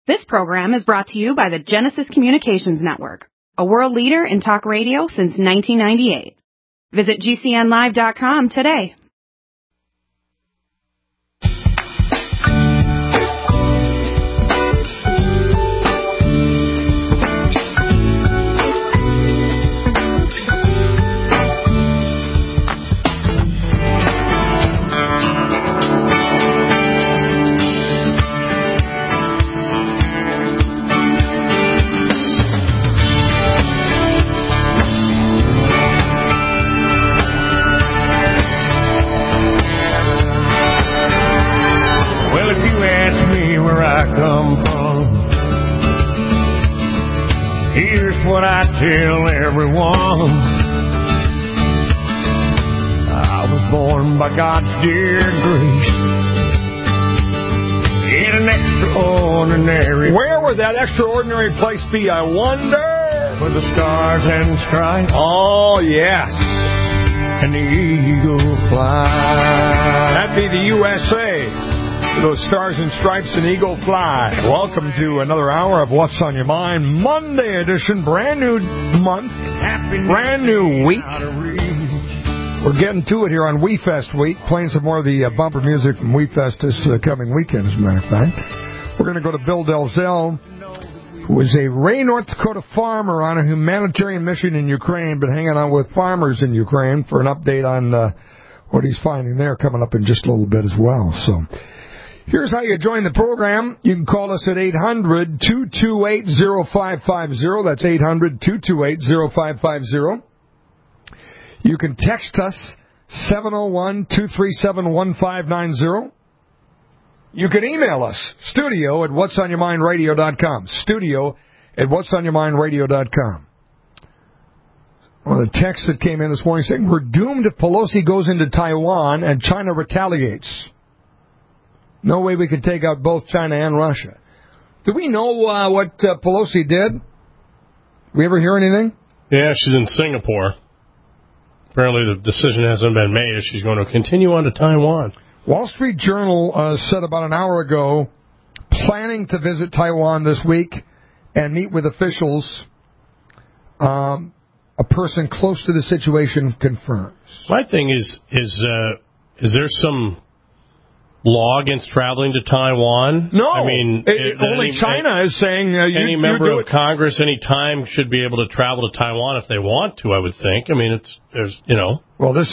This program is brought to you by the Genesis Communications Network, a world leader in talk radio since 1998. Visit GCNlive.com today. What I tell everyone, I was born by God's dear grace in an extraordinary. Where would that extraordinary place be, I wonder? With the stars and stripes. Oh, yes. And the eagle fly. That'd be the USA. Those stars and stripes and eagle fly. Welcome to another hour of What's on Your Mind, Monday edition, brand new month, brand new week. We're getting to it here on WeFest week, playing some more of the bumper music from WeFest this coming weekend, as a matter of fact. We're going to go to Bill Delzell, who is a Ray, North Dakota farmer on a humanitarian mission in Ukraine, but hanging out with farmers in Ukraine for an update on what he's finding there coming up in just a little bit as well. So here's how you join the program. You can call us at 800-228-0550. That's 800-228-0550. You can text us 701-237-1590. You can email us, studio at whatsonyourmindradio.com. Studio at whatsonyourmindradio.com. Well, the text that came in this morning saying, we're doomed if Pelosi goes into Taiwan and China retaliates. No way we can take out both China and Russia. Do we know what Pelosi did? We ever hear anything? Yeah, she's in Singapore. Apparently the decision hasn't been made. She's going to continue on to Taiwan. Wall Street Journal said about an hour ago, planning to visit Taiwan this week and meet with officials. A person close to the situation confirms. My thing is there some law against traveling to Taiwan? No. I mean, only China is saying any member of Congress any time should be able to travel to Taiwan if they want to, I would think. I mean, Well, this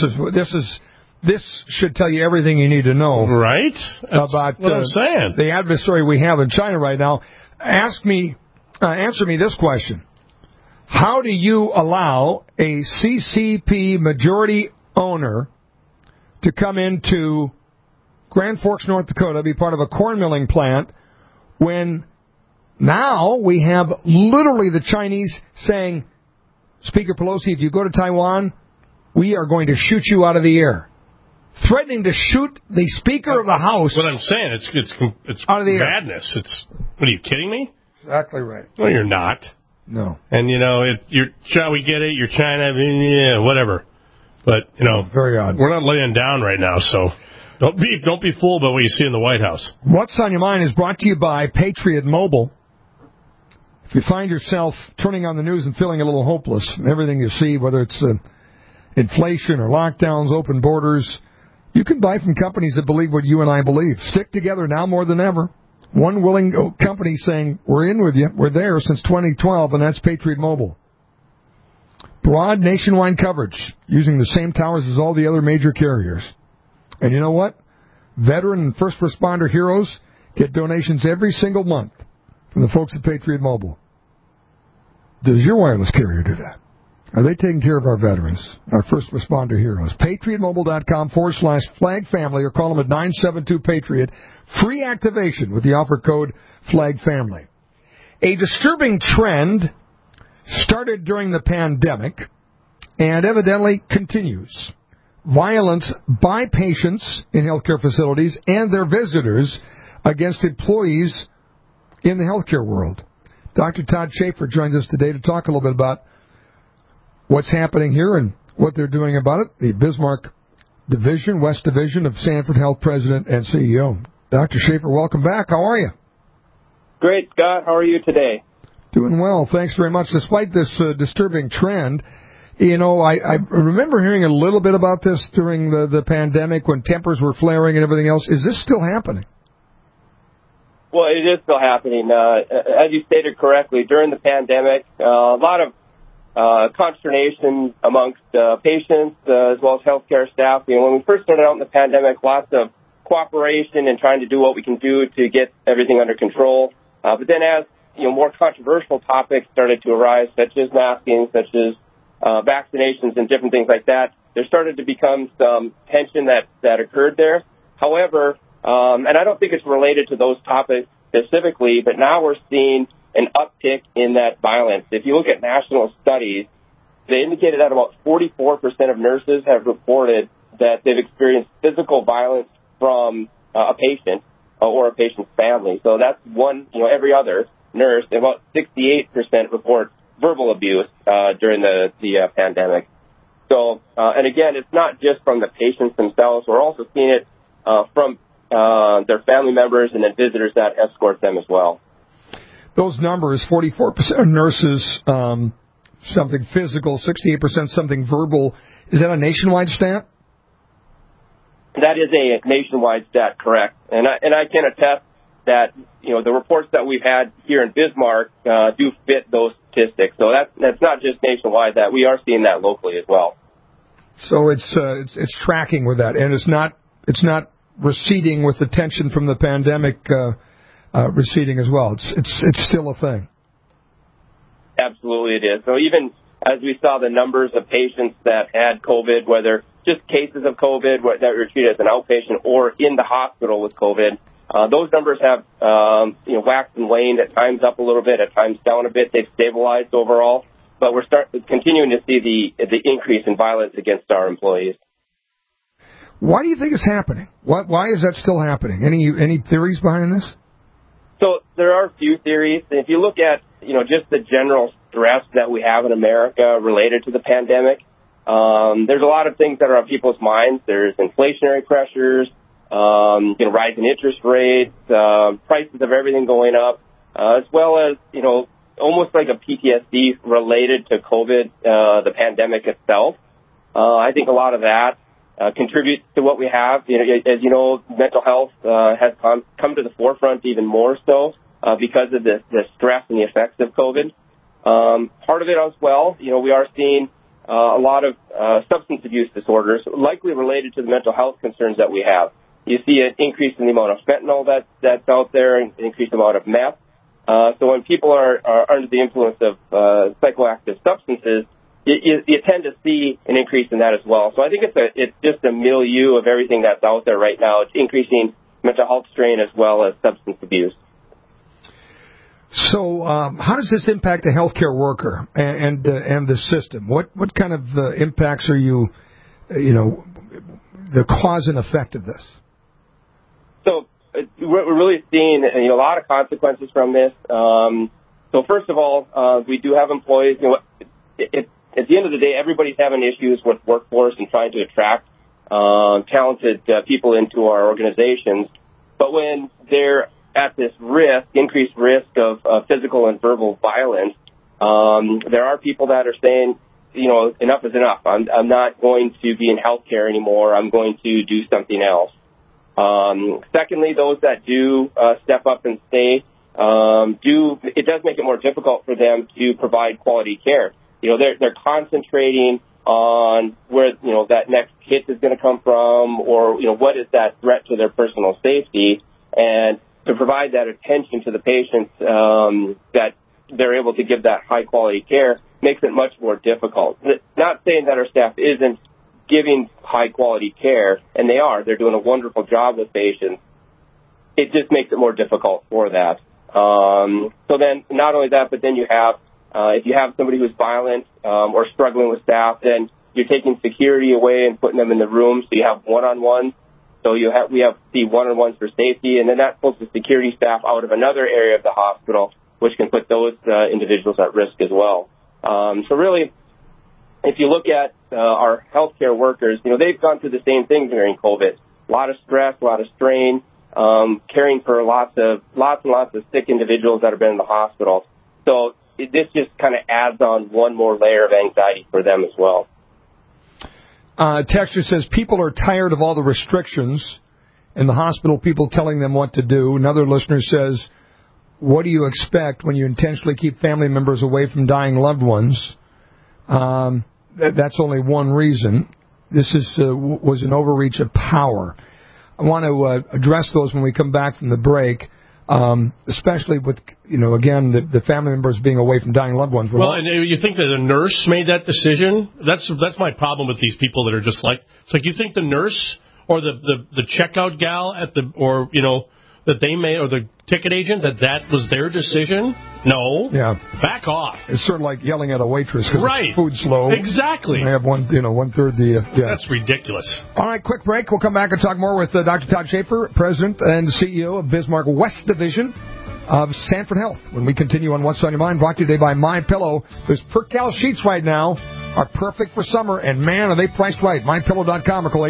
should tell you everything you need to know. Right? That's about what I'm saying. The adversary we have in China right now. Answer me this question. How do you allow a CCP majority owner to come into Grand Forks, North Dakota, be part of a corn milling plant, when now we have literally the Chinese saying, Speaker Pelosi, if you go to Taiwan, we are going to shoot you out of the air. Threatening to shoot the Speaker of the House. What I'm saying, it's out of the madness. What are you kidding me? Exactly right. No, you're not. No. And, we get it, you're China, yeah, whatever. But, very odd. We're not laying down right now, so don't be fooled by what you see in the White House. What's on Your Mind is brought to you by Patriot Mobile. If you find yourself turning on the news and feeling a little hopeless, everything you see, whether it's inflation or lockdowns, open borders, you can buy from companies that believe what you and I believe. Stick together now more than ever. One willing company saying, we're in with you, we're there since 2012, and that's Patriot Mobile. Broad nationwide coverage, using the same towers as all the other major carriers. And you know what? Veteran and first responder heroes get donations every single month from the folks at Patriot Mobile. Does your wireless carrier do that? Are they taking care of our veterans, our first responder heroes? PatriotMobile.com/flag family, or call them at 972-PATRIOT. Free activation with the offer code flag family. A disturbing trend started during the pandemic and evidently continues. Violence by patients in healthcare facilities and their visitors against employees in the healthcare world. Dr. Todd Schaefer joins us today to talk a little bit about what's happening here and what they're doing about it. The Bismarck Division, West Division of Sanford Health President and CEO. Dr. Schaefer, welcome back. How are you? Great, Scott. How are you today? Doing well. Thanks very much. Despite this disturbing trend, you know, I remember hearing a little bit about this during the pandemic when tempers were flaring and everything else. Is this still happening? Well, it is still happening. As you stated correctly, during the pandemic, a lot of consternation amongst patients as well as healthcare staff. You know, when we first started out in the pandemic, lots of cooperation and trying to do what we can do to get everything under control. But then as, you know, more controversial topics started to arise, such as masking, such as vaccinations and different things like that, there started to become some tension that occurred there. However, and I don't think it's related to those topics specifically, but now we're seeing an uptick in that violence. If you look at national studies, they indicated that about 44% of nurses have reported that they've experienced physical violence from a patient or a patient's family. So that's one, you know, every other nurse. About 68% report verbal abuse during the pandemic. So, and again, it's not just from the patients themselves. We're also seeing it from their family members and then visitors that escort them as well. Those numbers, 44% of nurses, something physical, 68% something verbal. Is that a nationwide stat? That is a nationwide stat, correct. And I can attest that, you know, the reports that we've had here in Bismarck do fit those statistics. So that's not just nationwide, that we are seeing that locally as well. So it's tracking with that, and it's not receding with the tension from the pandemic receding as well. It's still a thing. Absolutely, it is. So even as we saw the numbers of patients that had COVID, whether just cases of COVID that were treated as an outpatient or in the hospital with COVID, those numbers have waxed and waned, at times up a little bit, at times down a bit. They've stabilized overall, but we're continuing to see the increase in violence against our employees. Why do you think it's happening? Why is that still happening? Any theories behind this? So there are a few theories. If you look at, you know, just the general stress that we have in America related to the pandemic, there's a lot of things that are on people's minds. There's inflationary pressures, rising interest rates, prices of everything going up, as well as, you know, almost like a PTSD related to COVID, the pandemic itself. I think a lot of that contributes to what we have. You know, as you know, mental health has come to the forefront even more so because of the stress and the effects of COVID. Part of it as well, you know, we are seeing a lot of substance abuse disorders, likely related to the mental health concerns that we have. You see an increase in the amount of fentanyl that's out there, an increased amount of meth. So when people are under the influence of psychoactive substances, you tend to see an increase in that as well. So I think it's just a milieu of everything that's out there right now. It's increasing mental health strain as well as substance abuse. So how does this impact the healthcare worker and the system? What kind of impacts are you know, the cause and effect of this? So we're really seeing a lot of consequences from this. So first of all, we do have employees. You know, at the end of the day, everybody's having issues with workforce and trying to attract talented people into our organizations. But when they're at this increased risk of physical and verbal violence, there are people that are saying, you know, enough is enough. I'm not going to be in healthcare anymore. I'm going to do something else. Secondly, those that do step up and stay, it does make it more difficult for them to provide quality care. You know, they're concentrating on where, you know, that next hit is going to come from, or, you know, what is that threat to their personal safety, and to provide that attention to the patients that they're able to give that high quality care makes it much more difficult. Not saying that our staff isn't giving high quality care, and they're doing a wonderful job with patients. It just makes it more difficult for that. So then not only that, but then you have, if you have somebody who's violent or struggling with staff, then you're taking security away and putting them in the room, so you have one-on-ones. So we have the one-on-ones for safety, and then that pulls the security staff out of another area of the hospital, which can put those individuals at risk as well. So really, if you look at our healthcare workers, you know, they've gone through the same thing during COVID. A lot of stress, a lot of strain. caring for lots and lots of sick individuals that have been in the hospital. So this just kind of adds on one more layer of anxiety for them as well. Texture says people are tired of all the restrictions in the hospital, people telling them what to do. Another listener says, what do you expect when you intentionally keep family members away from dying loved ones? That's only one reason. This was an overreach of power. I want to address those when we come back from the break, especially with, again, the family members being away from dying loved ones. Well, and you think that a nurse made that decision? That's my problem with these people that are just like, it's like you think the nurse or the checkout gal that they made, or the ticket agent, that was their decision? No. Yeah. Back off. It's sort of like yelling at a waitress because right. Food's slow. Exactly. They have one-third the... Yeah. That's ridiculous. All right, quick break. We'll come back and talk more with Dr. Todd Schaefer, President and CEO of Bismarck West Division of Sanford Health, when we continue on What's on Your Mind, brought to you today by MyPillow. Those Percale sheets right now are perfect for summer, and man, are they priced right. MyPillow.com or call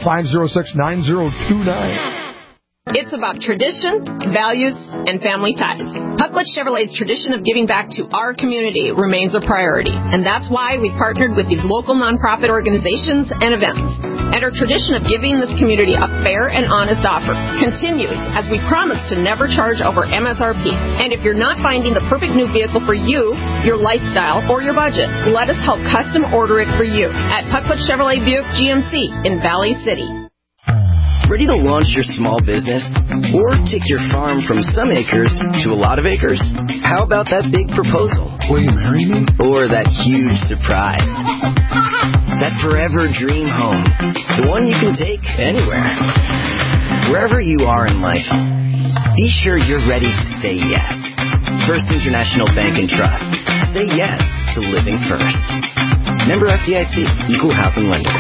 800-506-9029. It's about tradition, values, and family ties. Puckwood Chevrolet's tradition of giving back to our community remains a priority, and that's why we've partnered with these local nonprofit organizations and events. And our tradition of giving this community a fair and honest offer continues as we promise to never charge over MSRP. And if you're not finding the perfect new vehicle for you, your lifestyle, or your budget, let us help custom order it for you at Puckwood Chevrolet Buick GMC in Valley City. Ready to launch your small business? Or take your farm from some acres to a lot of acres? How about that big proposal? Will you marry me? Or that huge surprise? That forever dream home. The one you can take anywhere. Wherever you are in life, be sure you're ready to say yes. First International Bank and Trust. Say yes to living first. Member FDIC, Equal Housing Lender.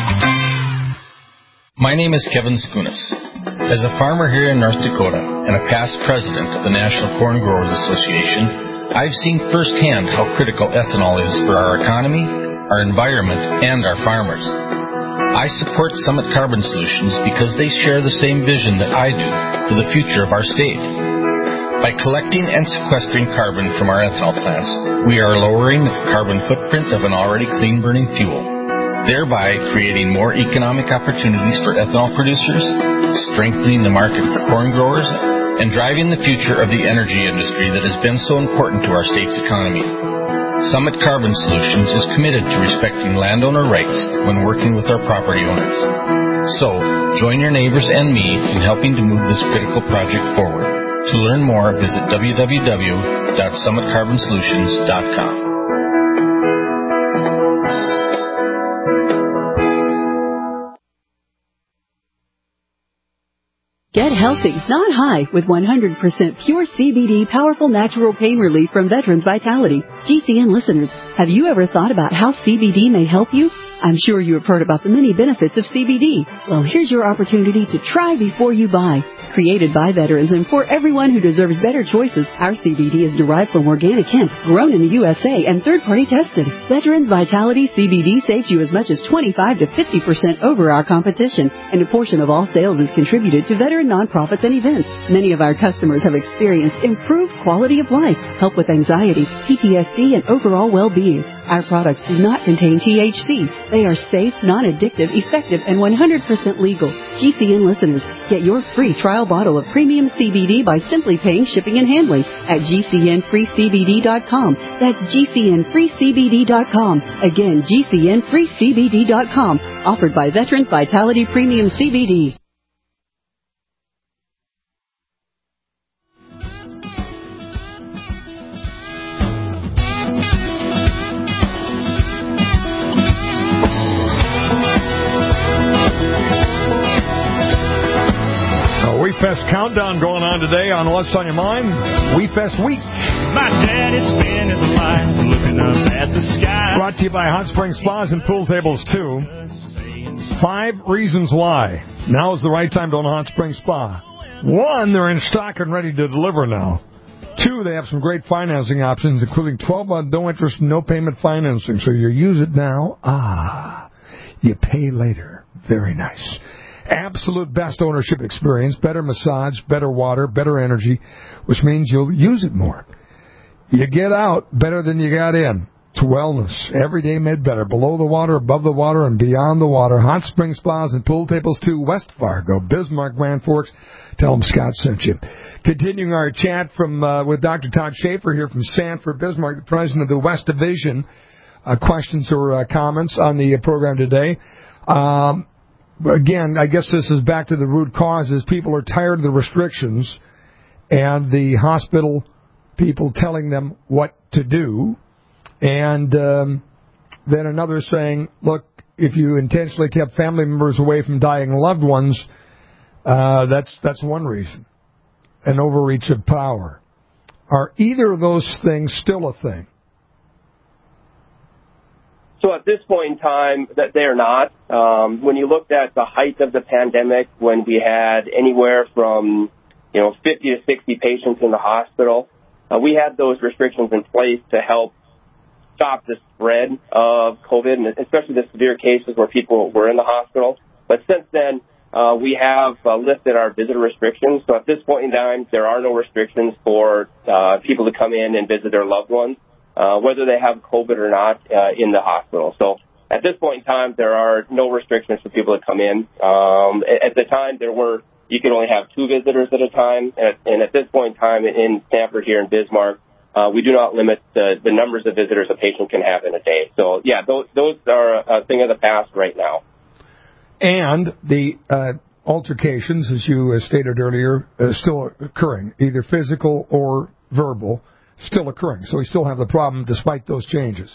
My name is Kevin Skunas. As a farmer here in North Dakota and a past president of the National Corn Growers Association, I've seen firsthand how critical ethanol is for our economy, our environment, and our farmers. I support Summit Carbon Solutions because they share the same vision that I do for the future of our state. By collecting and sequestering carbon from our ethanol plants, we are lowering the carbon footprint of an already clean-burning fuel, thereby creating more economic opportunities for ethanol producers, strengthening the market for corn growers, and driving the future of the energy industry that has been so important to our state's economy. Summit Carbon Solutions is committed to respecting landowner rights when working with our property owners. So, join your neighbors and me in helping to move this critical project forward. To learn more, visit www.summitcarbonsolutions.com. Get healthy, not high, with 100% pure CBD powerful natural pain relief from Veterans Vitality. GCN listeners, have you ever thought about how CBD may help you? I'm sure you have heard about the many benefits of CBD. Well, here's your opportunity to try before you buy. Created by veterans and for everyone who deserves better choices, our CBD is derived from organic hemp, grown in the USA, and third-party tested. Veterans Vitality CBD saves you as much as 25 to 50% over our competition, and a portion of all sales is contributed to veteran nonprofits and events. Many of our customers have experienced improved quality of life, help with anxiety, PTSD, and overall well-being. Our products do not contain THC. They are safe, non-addictive, effective, and 100% legal. GCN listeners, get your free trial bottle of premium CBD by simply paying shipping and handling at GCNFreeCBD.com. That's GCNFreeCBD.com. Again, GCNFreeCBD.com. Offered by Veterans Vitality Premium CBD. WeFest countdown going on today on What's on Your Mind? WeFest week. My daddy spent his life looking up at the sky. Brought to you by Hot Spring Spas and Pool Tables 2. 5 reasons why now is the right time to own a Hot Spring Spa. 1, they're in stock and ready to deliver now. 2, they have some great financing options, including 12-month no interest, no payment financing. So you use it now. You pay later. Very nice. absolute best ownership experience, better massage, better water, better energy, which means you'll use it more. You get out better than you got in. It's wellness. Every day made better. Below the water, above the water, and beyond the water. Hot spring spas and pool tables to West Fargo, Bismarck, Grand Forks. Tell them Scott sent you. Continuing our chat with Dr. Todd Schaefer here from Sanford, Bismarck, the president of the West Division. Questions or comments on the program today. Again, I guess this is back to the root causes. People are tired of the restrictions and the hospital people telling them what to do. And then another saying, look, if you intentionally kept family members away from dying loved ones, that's one reason, an overreach of power. Are either of those things still a thing? So at this point in time, that they're not. When you looked at the height of the pandemic, when we had anywhere from 50 to 60 patients in the hospital, we had those restrictions in place to help stop the spread of COVID, and especially the severe cases where people were in the hospital. But since then, we have lifted our visitor restrictions. So at this point in time, there are no restrictions for people to come in and visit their loved ones, whether they have COVID or not, in the hospital. So at this point in time, there are no restrictions for people to come in. At the time, you could only have 2 visitors at a time. And at this point in time in Sanford here in Bismarck, we do not limit the numbers of visitors a patient can have in a day. So, yeah, those are a thing of the past right now. And the altercations, as you stated earlier, still occurring, either physical or verbal, still occurring. So we still have the problem despite those changes.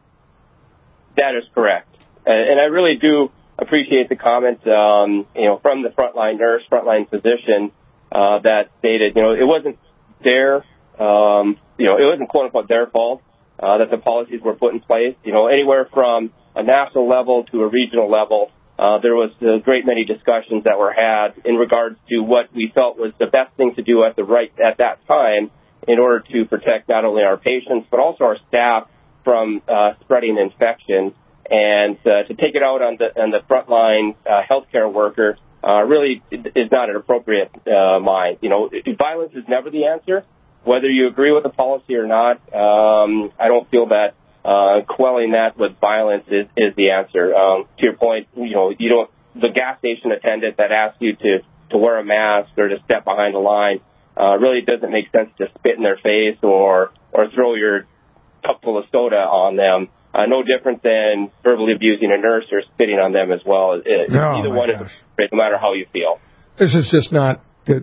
That is correct. And I really do appreciate the comment, from the frontline physician, that stated, it wasn't it wasn't quote unquote their fault, that the policies were put in place. Anywhere from a national level to a regional level, there was a great many discussions that were had in regards to what we felt was the best thing to do at that time in order to protect not only our patients but also our staff from spreading infection. And to take it out on the frontline healthcare worker really is not an appropriate mind. Violence is never the answer. Whether you agree with the policy or not, I don't feel that quelling that with violence is the answer. To your point, the gas station attendant that asks you to wear a mask or to step behind the line really doesn't make sense to spit in their face or throw your cup full of soda on them. No different than verbally abusing a nurse or spitting on them as well. Either one is appropriate, no matter how you feel. This is just not.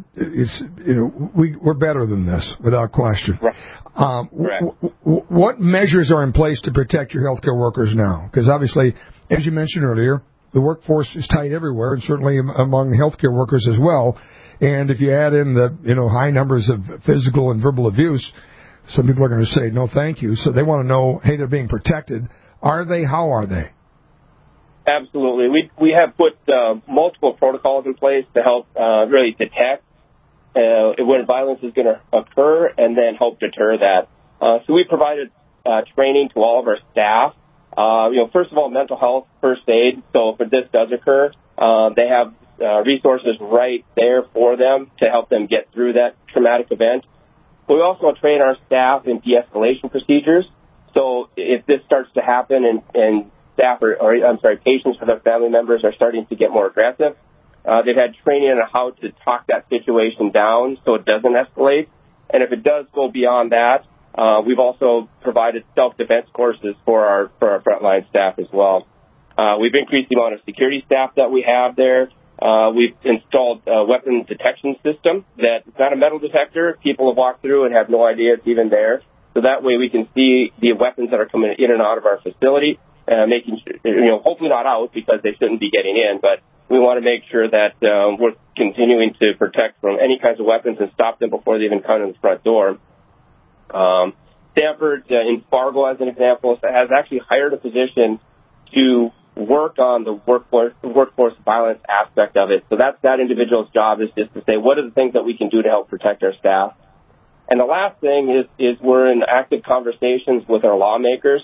We're better than this, without question. Right. What measures are in place to protect your healthcare workers now? Because obviously, as you mentioned earlier, the workforce is tight everywhere, and certainly among healthcare workers as well. And if you add in the high numbers of physical and verbal abuse, some people are going to say no, thank you. So they want to know, hey, they're being protected. Are they? How are they? Absolutely. We have put multiple protocols in place to help really detect when violence is going to occur and then help deter that. So we provided training to all of our staff. First of all, mental health, first aid. So if this does occur, they have resources right there for them to help them get through that traumatic event. But we also train our staff in de-escalation procedures. So if this starts to happen and patients or their family members are starting to get more aggressive, they've had training on how to talk that situation down so it doesn't escalate. And if it does go beyond that, we've also provided self-defense courses for our frontline staff as well. We've increased the amount of security staff that we have there. We've installed a weapon detection system that's not a metal detector. People have walked through and have no idea it's even there. So that way we can see the weapons that are coming in and out of our facility, making sure, hopefully not out because they shouldn't be getting in, but we want to make sure that we're continuing to protect from any kinds of weapons and stop them before they even come in the front door. Sanford, in Fargo, as an example, has actually hired a physician to work on the workforce violence aspect of it. So that individual's job is just to say, what are the things that we can do to help protect our staff? And the last thing is we're in active conversations with our lawmakers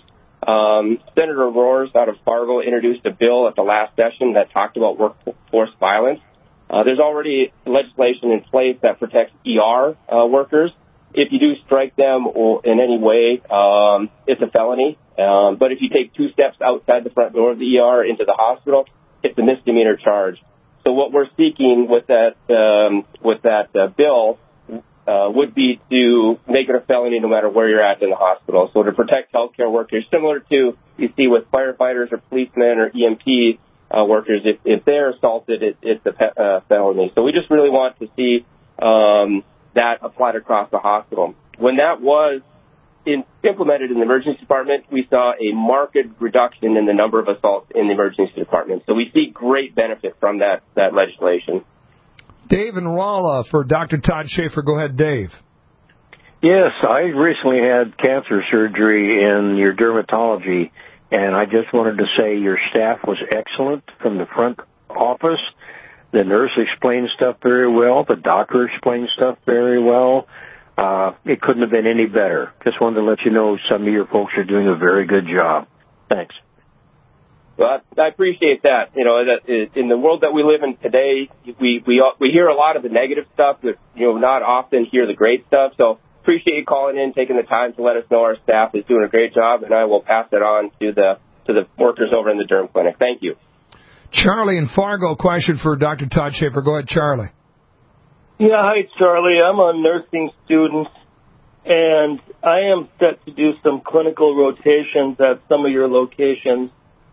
Senator Roars out of Fargo introduced a bill at the last session that talked about workforce violence. There's already legislation in place that protects ER workers. If you do strike them or in any way, it's a felony. But if you take 2 steps outside the front door of the ER into the hospital, it's a misdemeanor charge. So what we're seeking with that bill would be to make it a felony no matter where you're at in the hospital. So to protect healthcare workers, similar to you see with firefighters or policemen or EMT workers, if they're assaulted, it's a felony. So we just really want to see that applied across the hospital. When that was implemented in the emergency department, we saw a marked reduction in the number of assaults in the emergency department. So we see great benefit from that legislation. Dave and Rolla for Dr. Todd Schaefer. Go ahead, Dave. Yes, I recently had cancer surgery in your dermatology, and I just wanted to say your staff was excellent from the front office. The nurse explained stuff very well. The doctor explained stuff very well. It couldn't have been any better. Just wanted to let you know some of your folks are doing a very good job. Thanks. Well, I appreciate that. You know, that in the world that we live in today, we hear a lot of the negative stuff, but not often hear the great stuff. So appreciate you calling in, taking the time to let us know our staff is doing a great job, and I will pass it on to the workers over in the derm clinic. Thank you. Charlie in Fargo, question for Dr. Todd Schaefer. Go ahead, Charlie. Yeah, hi, Charlie. I'm a nursing student, and I am set to do some clinical rotations at some of your locations.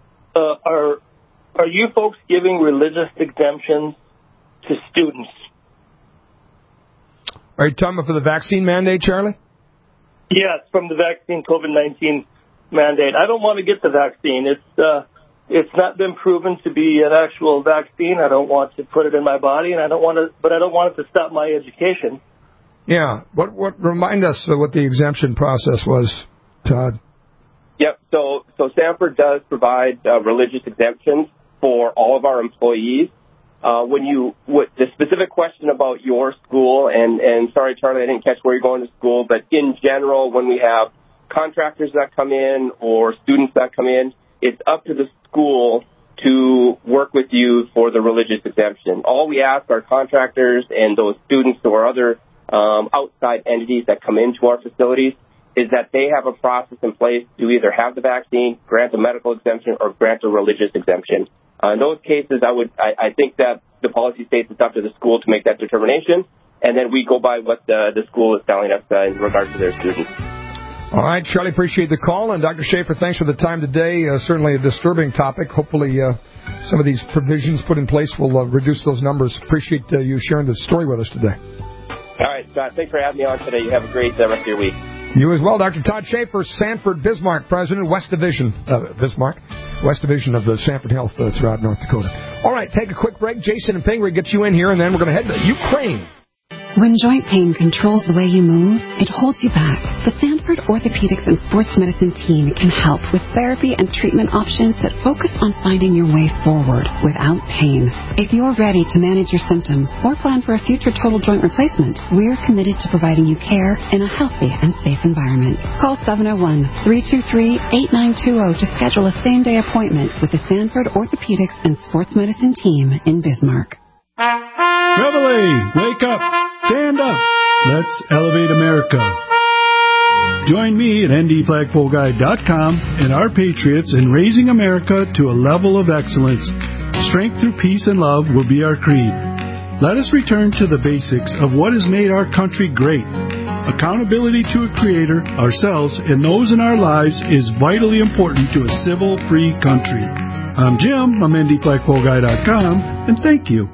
Are you folks giving religious exemptions to students? Are you talking about for the vaccine mandate, Charlie? Yes, from the vaccine COVID-19 mandate. I don't want to get the vaccine. It's not been proven to be an actual vaccine. I don't want to put it in my body, and I don't want it to stop my education. Yeah. What remind us of what the exemption process was, Todd? Yep. So Sanford does provide religious exemptions for all of our employees. The specific question about your school, and sorry, Charlie, I didn't catch where you're going to school, but in general, when we have contractors that come in or students that come in, it's up to the school to work with you for the religious exemption. All we ask our contractors and those students or other outside entities that come into our facilities is that they have a process in place to either have the vaccine, grant a medical exemption, or grant a religious exemption. In those cases, I think that the policy states it's up to the school to make that determination, and then we go by what the school is telling us in regards to their students. All right, Charlie, appreciate the call. And Dr. Schaefer, thanks for the time today. Certainly a disturbing topic. Hopefully some of these provisions put in place will reduce those numbers. Appreciate you sharing the story with us today. All right, Scott, thanks for having me on today. You have a great rest of your week. You as well. Dr. Todd Schaefer, Sanford Bismarck President, West Division of the Sanford Health throughout North Dakota. All right, take a quick break. Jason and Pingree get you in here, and then we're going to head to Ukraine. When joint pain controls the way you move, it holds you back. The Sanford Orthopedics and Sports Medicine team can help with therapy and treatment options that focus on finding your way forward without pain. If you're ready to manage your symptoms or plan for a future total joint replacement, we're committed to providing you care in a healthy and safe environment. Call 701-323-8920 to schedule a same-day appointment with the Sanford Orthopedics and Sports Medicine team in Bismarck. Reveille, wake up, stand up. Let's elevate America. Join me at ndflagpoleguy.com and our patriots in raising America to a level of excellence. Strength through peace and love will be our creed. Let us return to the basics of what has made our country great. Accountability to a creator, ourselves, and those in our lives is vitally important to a civil, free country. I'm Jim, I'm ndflagpoleguy.com, and thank you.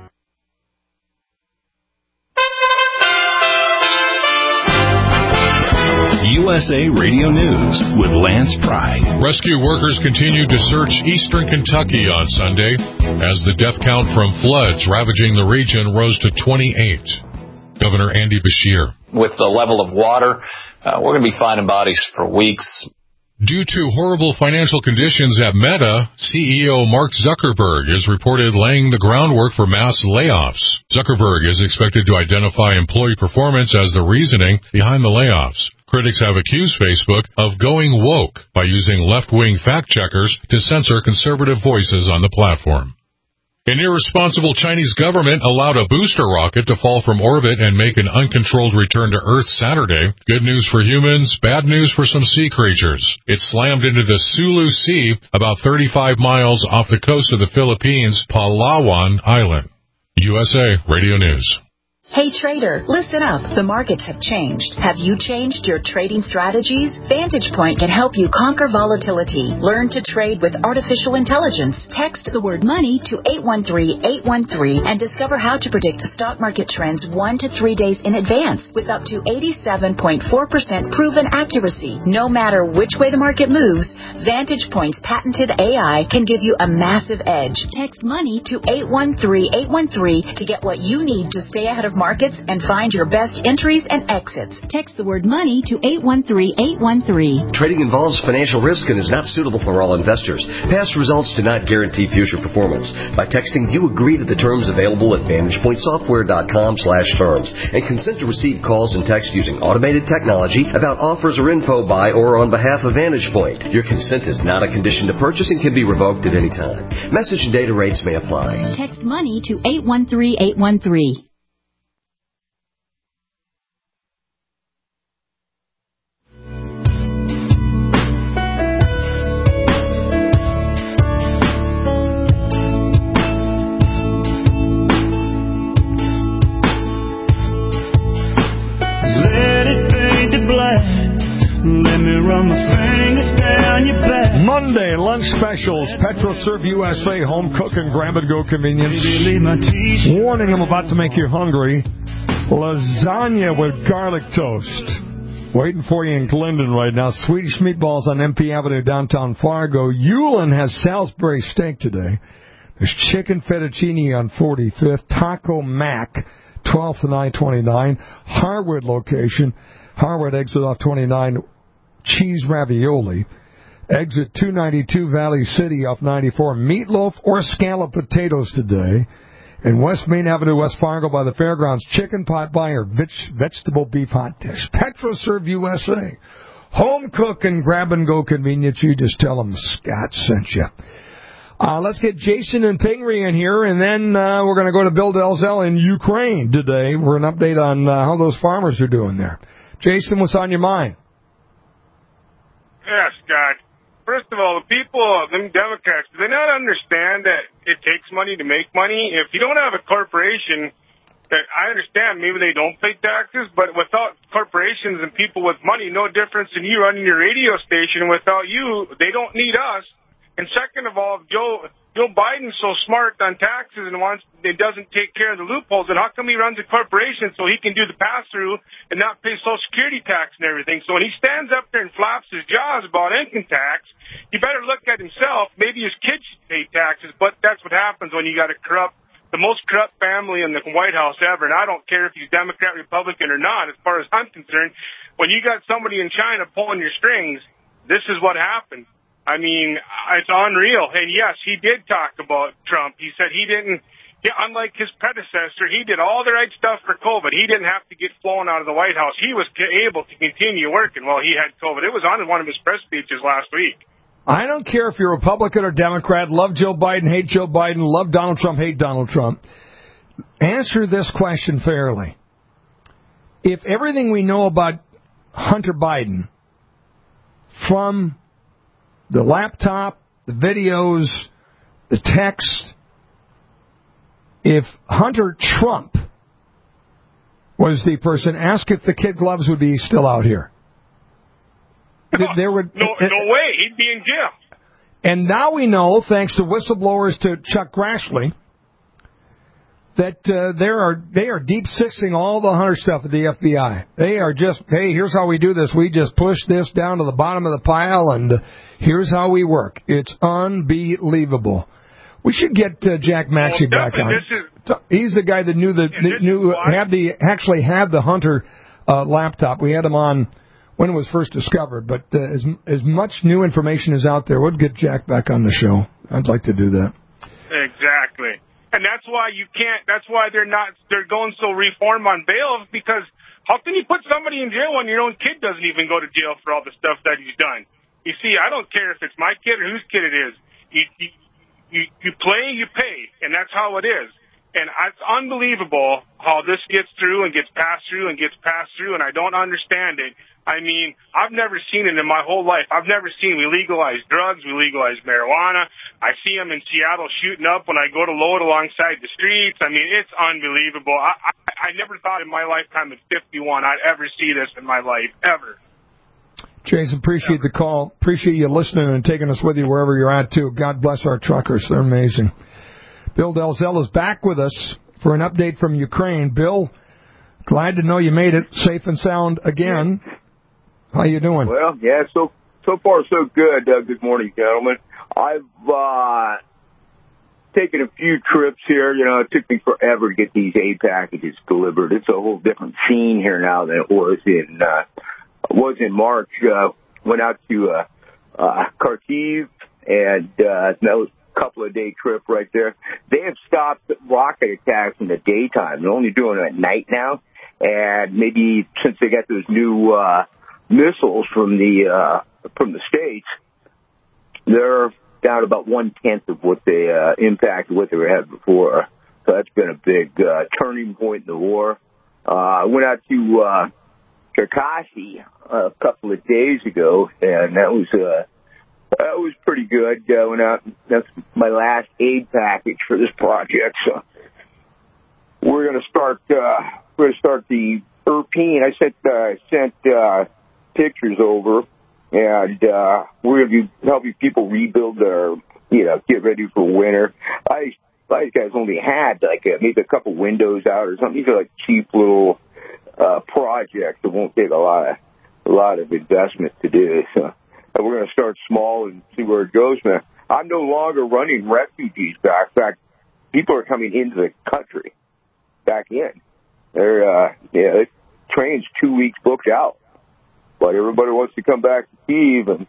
USA Radio News with Lance Pride. Rescue workers continued to search eastern Kentucky on Sunday as the death count from floods ravaging the region rose to 28. Governor Andy Beshear. With the level of water, we're going to be finding bodies for weeks. Due to horrible financial conditions at Meta, CEO Mark Zuckerberg is reported laying the groundwork for mass layoffs. Zuckerberg is expected to identify employee performance as the reasoning behind the layoffs. Critics have accused Facebook of going woke by using left-wing fact-checkers to censor conservative voices on the platform. An irresponsible Chinese government allowed a booster rocket to fall from orbit and make an uncontrolled return to Earth Saturday. Good news for humans, bad news for some sea creatures. It slammed into the Sulu Sea about 35 miles off the coast of the Philippines' Palawan Island. USA Radio News. Hey trader, listen up. The markets have changed. Have you changed your trading strategies? Vantage Point can help you conquer volatility. Learn to trade with artificial intelligence. Text the word money to 813-813 and discover how to predict the stock market trends 1 to 3 days in advance with up to 87.4% proven accuracy. No matter which way the market moves, Vantage Point's patented AI can give you a massive edge. Text money to 813-813 to get what you need to stay ahead of markets and find your best entries and exits. Text the word money to 813-813. Trading involves financial risk and is not suitable for all investors. Past results do not guarantee future performance. By texting, you agree to the terms available at VantagePointSoftware.com/terms and consent to receive calls and text using automated technology about offers or info by or on behalf of Vantage Point. Your consent is not a condition to purchase and can be revoked at any time. Message and data rates may apply. Text money to 813-813. Monday, lunch specials, PetroServe USA, home cook and grab-and-go convenience. Warning, I'm about to make you hungry. Lasagna with garlic toast. Waiting for you in Glendon right now. Swedish meatballs on MP Avenue, downtown Fargo. Eulin has Salisbury steak today. There's chicken fettuccine on 45th. Taco Mac, 12th and I-29. Harwood location. Harwood exit off 29. Cheese ravioli. Exit 292 Valley City off 94. Meatloaf or scallop potatoes today. And West Main Avenue, West Fargo by the fairgrounds. Chicken pot pie or vegetable beef hot dish. PetroServe USA. Home cook and grab-and-go convenience. You just tell them Scott sent you. Let's get Jason and Pingree in here, and then we're going to go to Bill Delzell in Ukraine today for an update on how those farmers are doing there. Jason, what's on your mind? Yeah, Scott. First of all, the people, the Democrats, do they not understand that it takes money to make money? If you don't have a corporation, that I understand maybe they don't pay taxes, but without corporations and people with money, no difference in you running your radio station. Without you, they don't need us. And second of all, Joe Biden's so smart on taxes and it doesn't take care of the loopholes, and how come he runs a corporation so he can do the pass-through and not pay Social Security tax and everything? So when he stands up there and flaps his jaws about income tax, he better look at himself. Maybe his kids should pay taxes, but that's what happens when you got the most corrupt family in the White House ever. And I don't care if he's Democrat, Republican, or not, as far as I'm concerned. When you got somebody in China pulling your strings, this is what happened. I mean, it's unreal. And yes, he did talk about Trump. He said unlike his predecessor, he did all the right stuff for COVID. He didn't have to get flown out of the White House. He was able to continue working while he had COVID. It was on one of his press speeches last week. I don't care if you're Republican or Democrat, love Joe Biden, hate Joe Biden, love Donald Trump, hate Donald Trump. Answer this question fairly. If everything we know about Hunter Biden, from the laptop, the videos, the text, if Hunter Trump was the person, ask if the kid gloves would be still out here. No way. He'd be in jail. And now we know, thanks to whistleblowers to Chuck Grassley, that they are deep-sixing all the Hunter stuff at the FBI. They are just, hey, here's how we do this. We just push this down to the bottom of the pile, and here's how we work. It's unbelievable. We should get Jack Maxey back on. He's the guy that actually had the Hunter laptop. We had him on when it was first discovered, but as much new information is out there, we'll get Jack back on the show. I'd like to do that. Exactly. And that's why they're going so reform on bail, because How can you put somebody in jail when your own kid doesn't even go to jail for all the stuff that he's done? You see, I don't care if it's my kid or whose kid it is. You play, you pay, and that's how it is. And it's unbelievable how this gets through and gets passed through and gets passed through, and I don't understand it. I mean, I've never seen it in my whole life. I've never seen we legalize drugs, we legalize marijuana. I see them in Seattle shooting up when I go to load alongside the streets. I mean, it's unbelievable. I never thought in my lifetime at 51 I'd ever see this in my life, ever. Jason, appreciate the call. Appreciate you listening and taking us with you wherever you're at, too. God bless our truckers. They're amazing. Bill Delzell is back with us for an update from Ukraine. Bill, glad to know you made it safe and sound again. How you doing? Well, yeah, so far so good. Good morning, gentlemen. I've taken a few trips here. You know, it took me forever to get these aid packages delivered. It's a whole different scene here now than it was in March. Went out to Kharkiv, and that was couple of day trip right there. They have stopped rocket attacks in the daytime. They're only doing it at night now. And maybe since they got those new missiles from the States, they're down about 1/10 of what they impacted what they had before. So that's been a big turning point in the war. I went out to Cherkasy a couple of days ago, and that was pretty good. Went out. That's my last aid package for this project. So we're going to start. We're going to start the Irpin. I sent pictures over, and we're going to be helping people rebuild their, get ready for winter. These guys only had maybe a couple windows out or something. These are like cheap little projects that won't take a lot of investment to do. So. We're going to start small and see where it goes, man. I'm no longer running refugees back. In fact, people are coming into the country back in. The train's 2 weeks booked out. But everybody wants to come back to Kyiv, and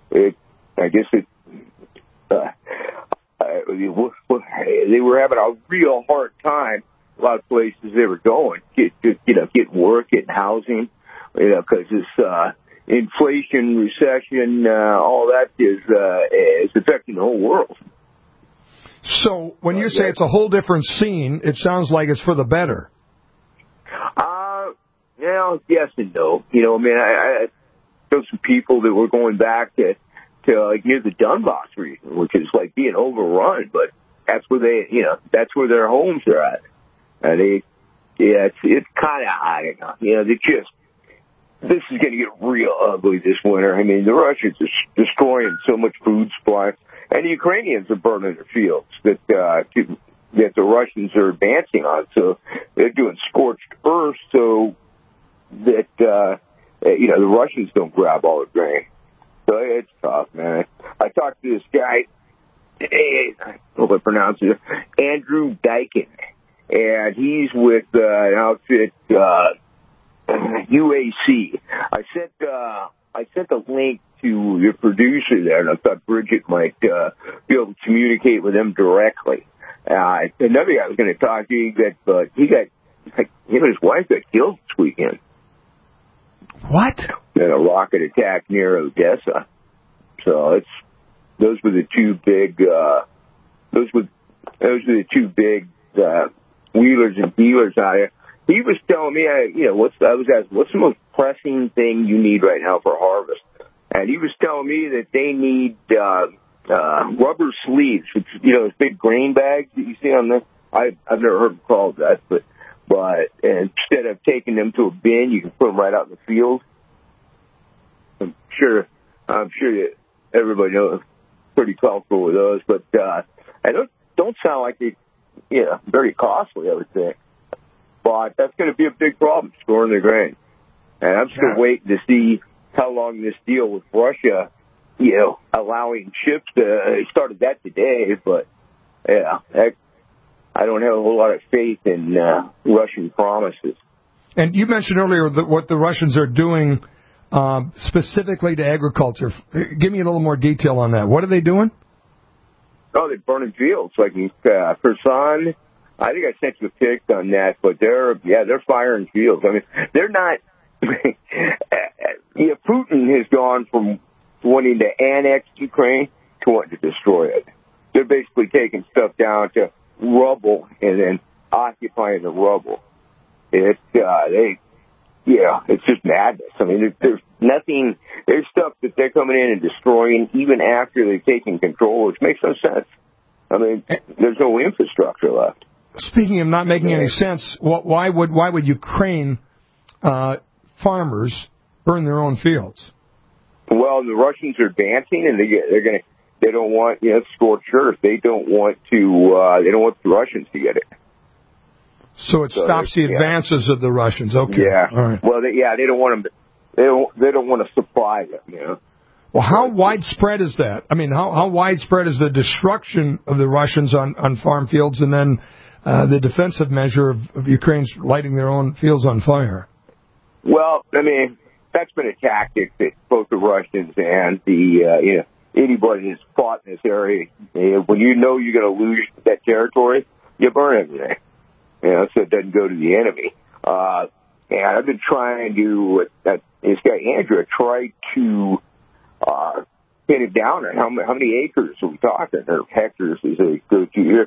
they were having a real hard time. A lot of places they were going, getting work, getting housing, because this inflation, recession, all that is affecting the whole world. So when you say it's a whole different scene, it sounds like it's for the better. Yes and no. I know some people that were going back to near the Donbass region, which is like being overrun, but that's where that's where their homes are at. And it's kind of, I don't know, this is going to get real ugly this winter. I mean, the Russians are destroying so much food supply, and the Ukrainians are burning their fields that the Russians are advancing on. So they're doing scorched earth so that, the Russians don't grab all the grain. So it's tough, man. I talked to this guy, I hope I pronounce it, Andrew Dykin, and he's with an outfit, UAC. I sent a link to your producer there, and I thought Bridget might be able to communicate with them directly. Another guy I was going to talk to, him and his wife got killed this weekend. What? In a rocket attack near Odessa. So those were the two big wheelers and dealers out here. He was telling me, I was asking, what's the most pressing thing you need right now for harvest? And he was telling me that they need rubber sleeves, which, those big grain bags that you see on the. I've never heard them called that, but instead of taking them to a bin, you can put them right out in the field. I'm sure that everybody knows pretty comfortable with those, but I don't sound like they, very costly, I would think. But that's going to be a big problem, storing the grain. And I'm still waiting to see how long this deal with Russia, allowing ships to, started that today, but I don't have a whole lot of faith in Russian promises. And you mentioned earlier that what the Russians are doing specifically to agriculture. Give me a little more detail on that. What are they doing? Oh, they're burning fields like in Kherson, I think I sent you a pic on that, but they're firing fields. I mean, they're not. Putin has gone from wanting to annex Ukraine to wanting to destroy it. They're basically taking stuff down to rubble and then occupying the rubble. It's just madness. I mean, there's nothing. There's stuff that they're coming in and destroying even after they've taken control, which makes no sense. I mean, there's no infrastructure left. Speaking of not making any sense, why would Ukraine farmers burn their own fields? Well, the Russians are advancing, and they don't want scorched earth. They don't want the Russians to get it. So it stops the advances of the Russians. Okay. Yeah. All right. Well, they don't want them. They don't want to supply them. Well, how widespread is that? I mean, how widespread is the destruction of the Russians on farm fields, and then the defensive measure of Ukraine's lighting their own fields on fire? Well, I mean, that's been a tactic that both the Russians and the anybody that's fought in this area, when you know you're going to lose that territory, you burn everything. So it doesn't go to the enemy. And I've been trying to, this guy Andrew tried to pin it down on how many acres are we talking, or hectares as they go to here.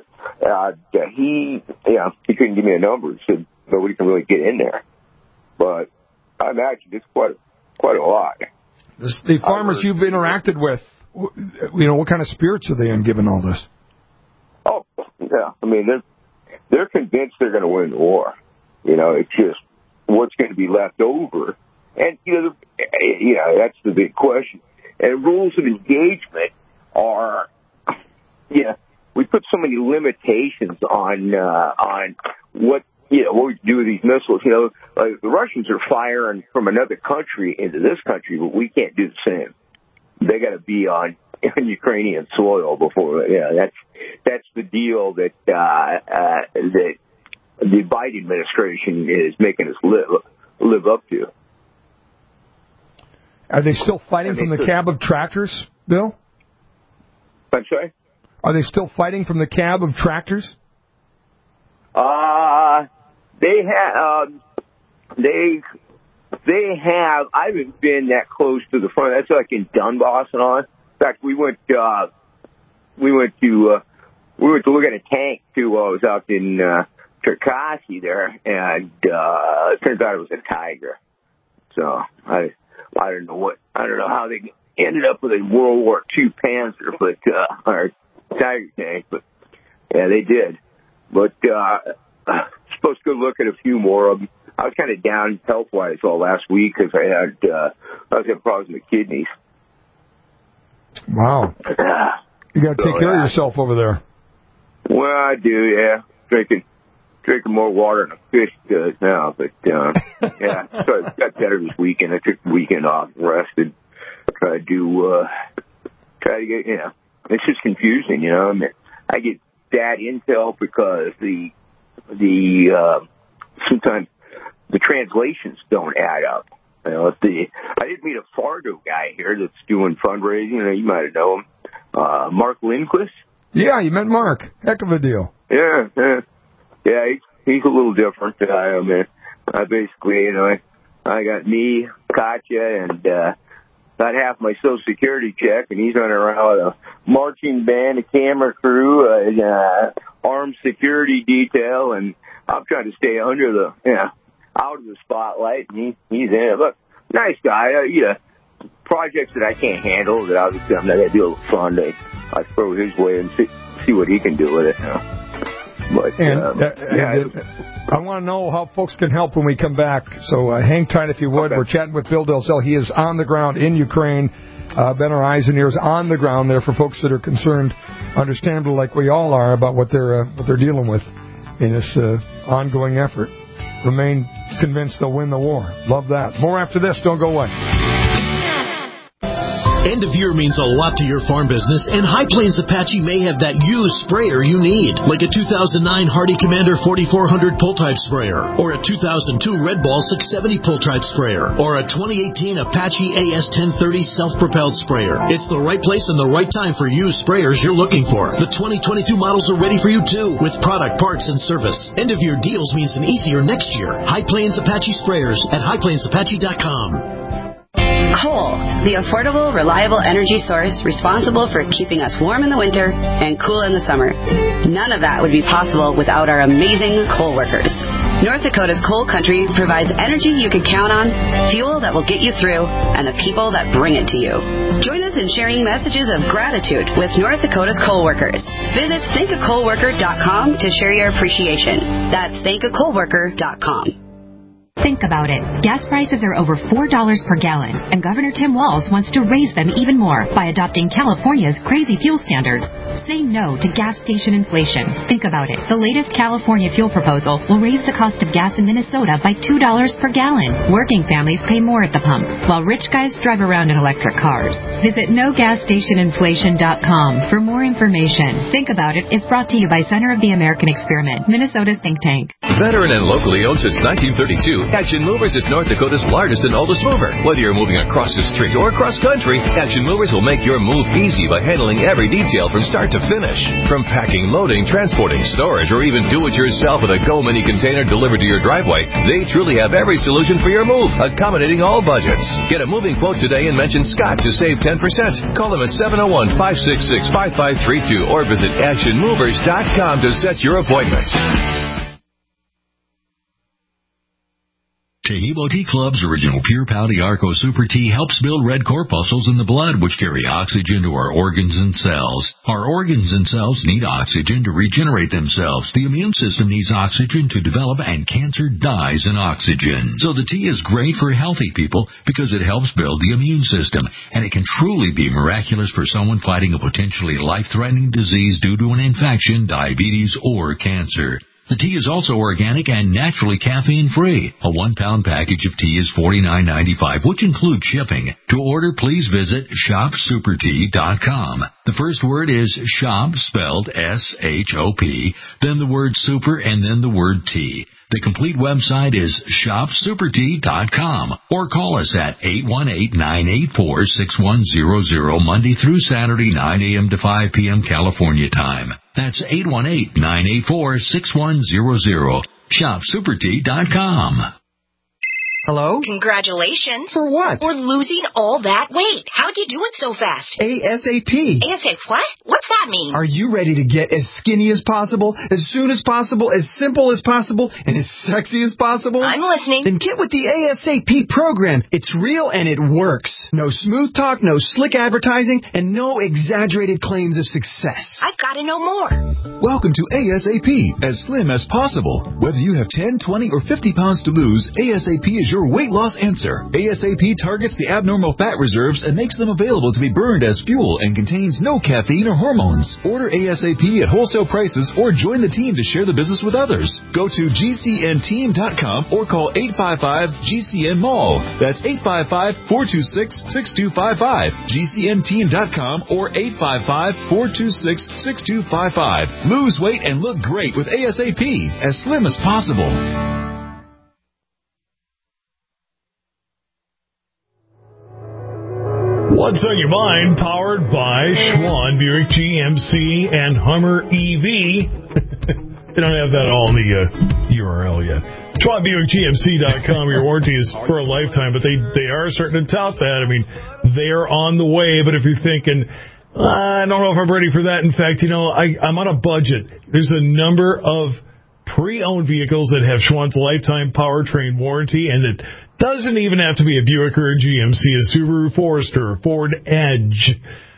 He couldn't give me a number. He said nobody can really get in there. But I imagine it's quite a lot. The farmers you've interacted with, what kind of spirits are they in given all this? Oh, yeah. I mean, they're convinced they're going to win the war. It's just what's going to be left over. And, that's the big question. And rules of engagement are, we put so many limitations on what we can do with these missiles. Like the Russians are firing from another country into this country, but we can't do the same. They got to be on Ukrainian soil before. That's the deal that the Biden administration is making us live up to. Are they still fighting from the cab of tractors, Bill? I'm sorry? Are they still fighting from the cab of tractors? They have. I haven't been that close to the front. That's like in Donbass and all. In fact, we went to look at a tank too while I was out in Cherkasy there, and it turns out it was a Tiger. So I don't know how they ended up with a World War II Panzer, or Tiger tank, but yeah, they did. But supposed to go look at a few more of them. I was kind of down health-wise all last week because I was having problems with kidneys. Wow. You got to take care of yourself over there. Well, I do, yeah. Drinking more water than a fish does now, but yeah. So I got better this weekend. I took the weekend off and rested. Try to get, it's just confusing, I mean, I get that intel because the sometimes the translations don't add up. I did meet a Fargo guy here that's doing fundraising. You might have known him, Mark Lindquist. Yeah, you met Mark. Heck of a deal. Yeah. He's a little different. I mean, I basically, I got me, Katya, and about half my Social Security check, and he's running around with a marching band, a camera crew, armed security detail, and I'm trying to stay under out of the spotlight, and he's in it. Look, nice guy. Projects that I can't handle, that obviously I'm not going to do a fund, I throw his way and see what he can do with it. But, I want to know how folks can help when we come back. So hang tight if you would. Okay. We're chatting with Bill Dalzell. He is on the ground in Ukraine. Ben, our eyes and ears on the ground there for folks that are concerned, understandably, like we all are, about what they're dealing with in this ongoing effort. Remain convinced they'll win the war. Love that. More after this. Don't go away. End of year means a lot to your farm business, and High Plains Apache may have that used sprayer you need, like a 2009 Hardy Commander 4400 pull-type sprayer, or a 2002 Red Ball 670 pull-type sprayer, or a 2018 Apache AS 1030 self-propelled sprayer. It's the right place and the right time for used sprayers you're looking for. The 2022 models are ready for you too, with product, parts, and service. End of year deals means an easier next year. High Plains Apache sprayers at highplainsapache.com. Coal, the affordable, reliable energy source responsible for keeping us warm in the winter and cool in the summer. None of that would be possible without our amazing coal workers. North Dakota's coal country provides energy you can count on, fuel that will get you through, and the people that bring it to you. Join us in sharing messages of gratitude with North Dakota's coal workers. Visit thankacoalworker.com to share your appreciation. That's thankacoalworker.com. Think about it. Gas prices are over $4 per gallon, and Governor Tim Walz wants to raise them even more by adopting California's crazy fuel standards. Say no to gas station inflation. Think about it. The latest California fuel proposal will raise the cost of gas in Minnesota by $2 per gallon. Working families pay more at the pump, while rich guys drive around in electric cars. Visit nogasstationinflation.com for more information. Think About It is brought to you by Center of the American Experiment, Minnesota's think tank. Veteran and locally owned since 1932, Action Movers is North Dakota's largest and oldest mover. Whether you're moving across the street or across country, Action Movers will make your move easy by handling every detail from start to finish. From packing, loading, transporting, storage, or even do-it-yourself with a Go Mini container delivered to your driveway, they truly have every solution for your move, accommodating all budgets. Get a moving quote today and mention Scott to save 10%. Call them at 701-566-5532 or visit actionmovers.com to set your appointment. Taheebo Tea Club's original Pure Pouty Arco Super Tea helps build red corpuscles in the blood, which carry oxygen to our organs and cells. Our organs and cells need oxygen to regenerate themselves. The immune system needs oxygen to develop, and cancer dies in oxygen. So the tea is great for healthy people because it helps build the immune system, and it can truly be miraculous for someone fighting a potentially life-threatening disease due to an infection, diabetes, or cancer. The tea is also organic and naturally caffeine-free. A 1-pound package of tea is $49.95, which includes shipping. To order, please visit shopsupertea.com. The first word is shop, spelled S-H-O-P, then the word super, and then the word tea. The complete website is shopsupertea.com, or call us at 818-984-6100 Monday through Saturday, 9 a.m. to 5 p.m. California time. That's 818-984-6100. shopsupertea.com. Hello? Congratulations. For what? For losing all that weight. How'd you do it so fast? ASAP. ASAP what? What's that mean? Are you ready to get as skinny as possible, as soon as possible, as simple as possible, and as sexy as possible? I'm listening. Then get with the ASAP program. It's real and it works. No smooth talk, no slick advertising, and no exaggerated claims of success. I've got to know more. Welcome to ASAP, as slim as possible. Whether you have 10, 20, or 50 pounds to lose, ASAP is your weight loss answer. ASAP targets the abnormal fat reserves and makes them available to be burned as fuel and contains no caffeine or hormones. Order ASAP at wholesale prices or join the team to share the business with others. Go to GCNteam.com or call 855-GCN-MALL. That's 855-426-6255. GCNteam.com or 855-426-6255. Lose weight and look great with ASAP, as slim as possible. What's on Your Mind, powered by Schwann Buick GMC and Hummer EV. They don't have that all in the URL yet. SchwannBuickGMC.com. Your warranty is for a lifetime, but they are starting to tout that. I mean, they are on the way, but if you're thinking, I don't know if I'm ready for that. In fact, I'm on a budget. There's a number of pre-owned vehicles that have Schwann's lifetime powertrain warranty, and it doesn't even have to be a Buick or a GMC, a Subaru Forester, Ford Edge,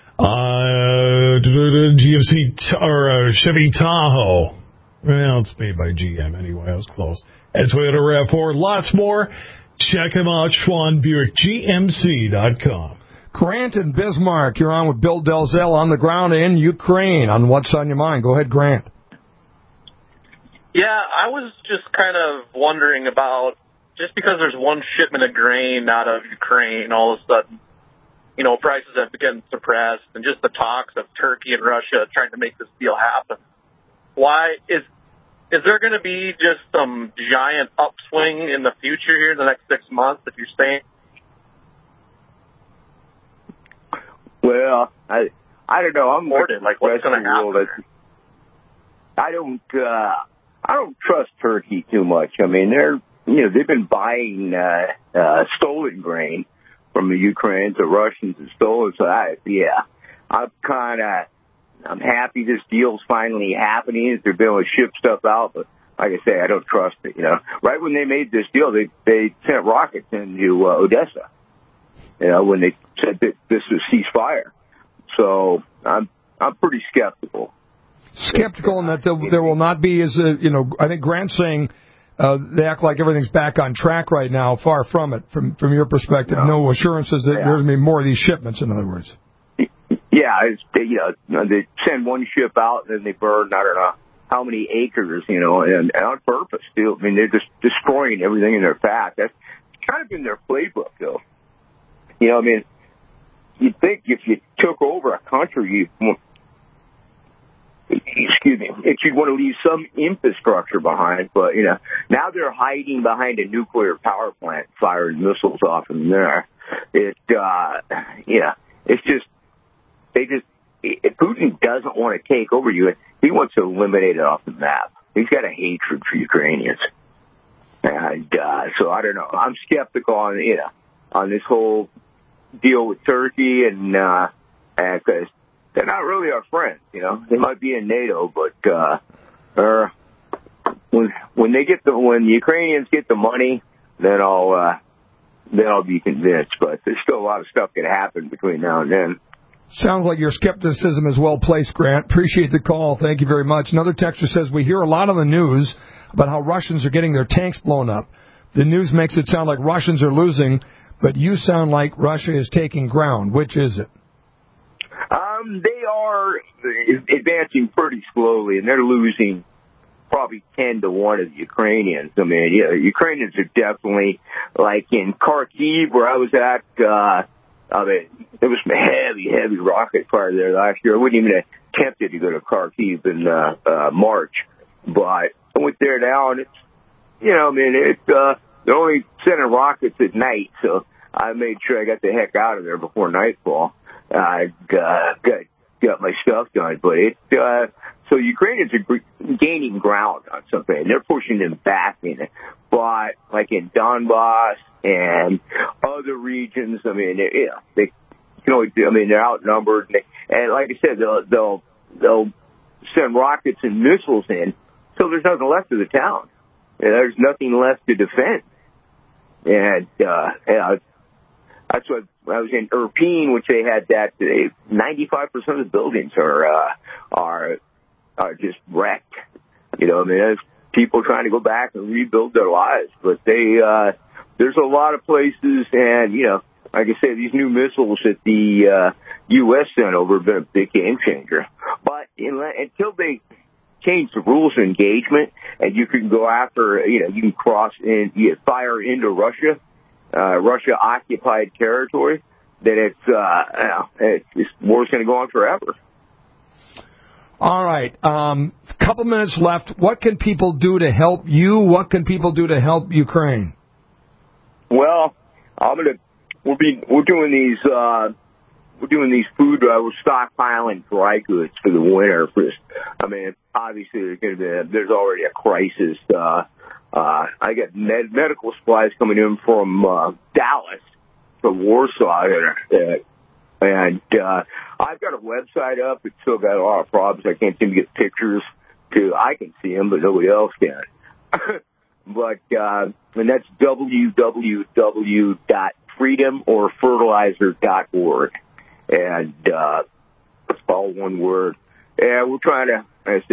GMC or a Chevy Tahoe. Well, it's made by GM anyway. I was close. And Toyota RAV4, lots more. Check them out, SchwannBuickGMC.com. Grant in Bismarck, you're on with Bill Delzell on the ground in Ukraine on What's on Your Mind. Go ahead, Grant. Yeah, I was just kind of wondering about, just because there's one shipment of grain out of Ukraine, all of a sudden, prices have been suppressed, and just the talks of Turkey and Russia trying to make this deal happen. Why is there going to be just some giant upswing in the future here in the next 6 months, if you're saying? Well, I don't know. I'm what's going to happen? I don't trust Turkey too much. I mean, they've been buying stolen grain from the Ukrainians. The Russians have stolen. So I'm happy this deal's finally happening. They're able to ship stuff out, but like I say, I don't trust it. Right when they made this deal, they sent rockets into Odessa. When they said that this was ceasefire. So I'm pretty skeptical. Skeptical in that there will not be, I think Grant's saying they act like everything's back on track right now. Far from it, from your perspective. No assurances that there's going to be more of these shipments, in other words. Yeah, they send one ship out and then they burn, I don't know how many acres, and on purpose, too. I mean, they're just destroying everything in their path. That's kind of been their playbook, though. I mean, you'd think if you took over a country, if you'd want to leave some infrastructure behind, but, now they're hiding behind a nuclear power plant, firing missiles off from there. If Putin doesn't want to take over you, he wants to eliminate it off the map. He's got a hatred for Ukrainians. And so I don't know. I'm skeptical on this whole deal with Turkey, and because they're not really our friends. They might be in NATO, but when the Ukrainians get the money, then I'll be convinced. But there's still a lot of stuff that can happen between now and then. Sounds like your skepticism is well placed, Grant. Appreciate the call. Thank you very much. Another texter says, we hear a lot on the news about how Russians are getting their tanks blown up. The news makes it sound like Russians are losing, but you sound like Russia is taking ground. Which is it? They are advancing pretty slowly, and they're losing probably 10-1 of the Ukrainians. I mean, Ukrainians are definitely, like in Kharkiv, where I was at, there was some heavy rocket fire there last year. I wouldn't even have attempted to go to Kharkiv in March, but I went there now, and they're only sending rockets at night, so I made sure I got the heck out of there before nightfall. I got my stuff done, but so Ukrainians are gaining ground on something, and they're pushing them back in it. But like in Donbass and other regions, I mean, they can only do. I mean, they're outnumbered, and like I said, they'll send rockets and missiles in, so there's nothing left of the town. There's nothing left to defend, and that's what I was in Irpin, which they had that 95% of the buildings are just wrecked. There's people trying to go back and rebuild their lives, but there's a lot of places, and like I said, these new missiles that the U.S. sent over have been a big game changer. But until they change the rules of engagement, and you can go after, you can cross and fire into Russia. Russia-occupied territory, then it's war's going to go on forever. All right. Couple minutes left. What can people do to help you? What can people do to help Ukraine? Well, we're doing these food. We're stockpiling dry goods for the winter. I mean, obviously there's already a crisis. I got medical supplies coming in from Dallas, from Warsaw, and I've got a website up. It's still got a lot of problems. I can't seem to get pictures. I can see them, but nobody else can. But and that's www.freedomorfertilizer.org, and it's all one word. And we're trying to,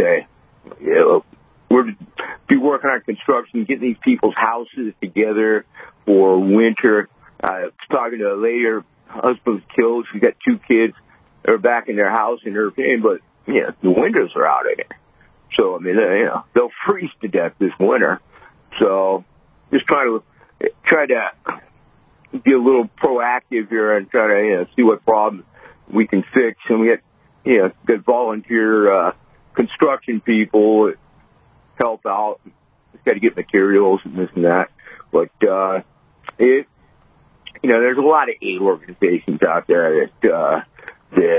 we're be working on construction, getting these people's houses together for winter. I was talking to a lady, her husband's killed. She's got 2 kids. They're back in their house in Irpin, but the windows are out in it. So I mean, they'll freeze to death this winter. So just try to be a little proactive here and try to see what problems we can fix. And we get good volunteer construction people that help out. Just got to get materials and this and that. But there's a lot of aid organizations out there that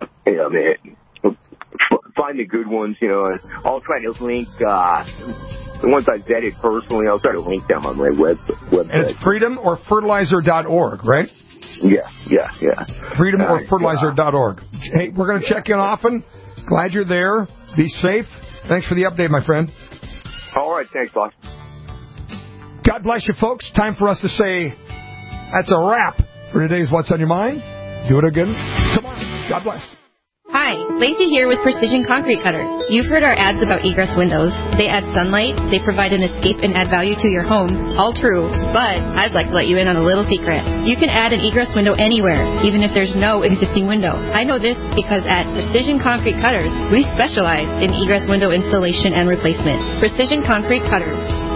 find the good ones. And I'll try to link the ones I vetted personally. I'll try to link them on my website. And it's freedomorfertilizer.org, right? Yeah. freedomorfertilizer.org. Hey, we're going to check in often. Glad you're there. Be safe. Thanks for the update, my friend. All right, thanks, boss. God bless you, folks. Time for us to say that's a wrap for today's What's on Your Mind. Do it again tomorrow. God bless. Hi, Lacey here with Precision Concrete Cutters. You've heard our ads about egress windows. They add sunlight, they provide an escape and add value to your home. All true, but I'd like to let you in on a little secret. You can add an egress window anywhere, even if there's no existing window. I know this because at Precision Concrete Cutters, we specialize in egress window installation and replacement. Precision Concrete Cutters,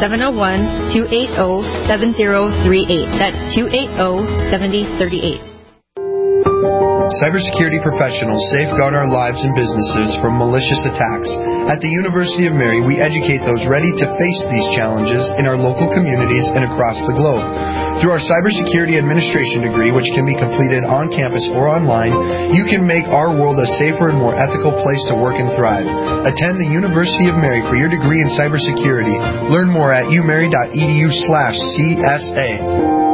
701-280-7038. That's 280-7038. Cybersecurity professionals safeguard our lives and businesses from malicious attacks. At the University of Mary, we educate those ready to face these challenges in our local communities and across the globe. Through our Cybersecurity Administration degree, which can be completed on campus or online, you can make our world a safer and more ethical place to work and thrive. Attend the University of Mary for your degree in cybersecurity. Learn more at umary.edu/CSA.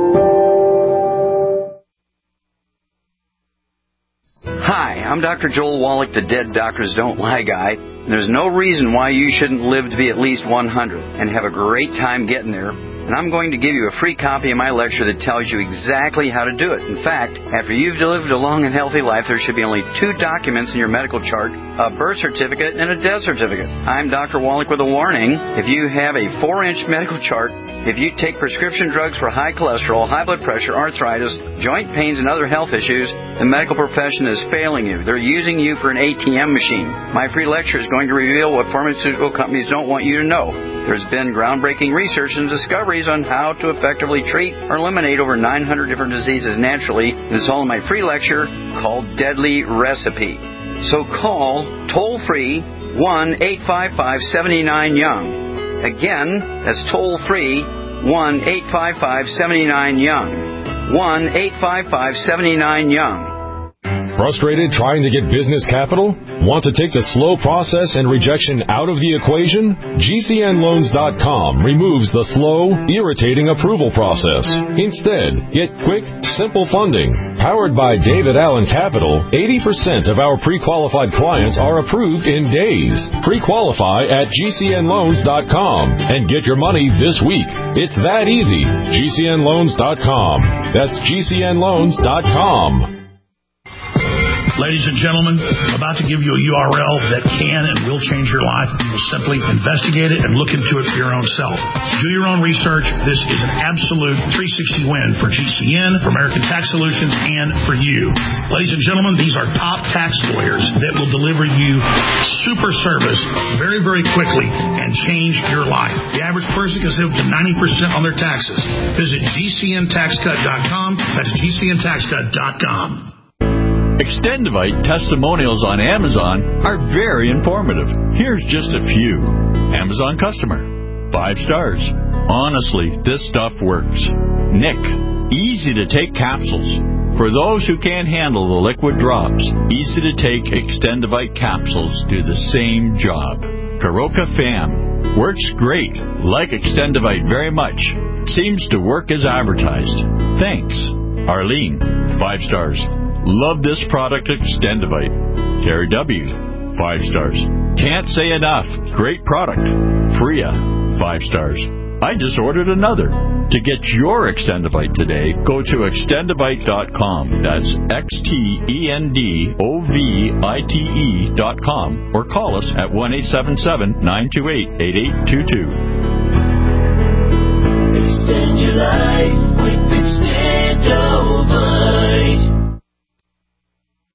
Hi, I'm Dr. Joel Wallach, the Dead Doctors Don't Lie guy. And there's no reason why you shouldn't live to be at least 100 and have a great time getting there. And I'm going to give you a free copy of my lecture that tells you exactly how to do it. In fact, after you've lived a long and healthy life, there should be only 2 documents in your medical chart, a birth certificate and a death certificate. I'm Dr. Wallach with a warning. If you have a 4-inch medical chart, if you take prescription drugs for high cholesterol, high blood pressure, arthritis, joint pains, and other health issues, the medical profession is failing you. They're using you for an ATM machine. My free lecture is going to reveal what pharmaceutical companies don't want you to know. There's been groundbreaking research and discoveries on how to effectively treat or eliminate over 900 different diseases naturally. And it's all in my free lecture called Deadly Recipe. So call toll-free 1-855-79-YOUNG. Again, that's toll-free 1-855-79-YOUNG. 1-855-79-YOUNG. Frustrated trying to get business capital? Want to take the slow process and rejection out of the equation? GCNLoans.com removes the slow, irritating approval process. Instead, get quick, simple funding. Powered by David Allen Capital, 80% of our pre-qualified clients are approved in days. Pre-qualify at GCNLoans.com and get your money this week. It's that easy. GCNLoans.com. That's GCNLoans.com. Ladies and gentlemen, I'm about to give you a URL that can and will change your life. You will simply investigate it and look into it for your own self. Do your own research. This is an absolute 360 win for GCN, for American Tax Solutions, and for you. Ladies and gentlemen, these are top tax lawyers that will deliver you super service very, very quickly and change your life. The average person can save up to 90% on their taxes. Visit GCNTaxCut.com. That's GCNTaxCut.com. Extendivite testimonials on Amazon are very informative. Here's just a few. Amazon customer. 5 stars. Honestly, this stuff works. Nick. Easy to take capsules. For those who can't handle the liquid drops, easy to take Extendivite capsules do the same job. Karoka Fam. Works great. Like Extendivite very much. Seems to work as advertised. Thanks. Arlene. 5 stars. Love this product, Extendivite. Terry W. 5 stars. Can't say enough. Great product. Freya. 5 stars. I just ordered another. To get your Extendivite today, go to Extendivite.com. That's XTENDOVITE.com or call us at 1-877-928-8822. Extend your life with Extend.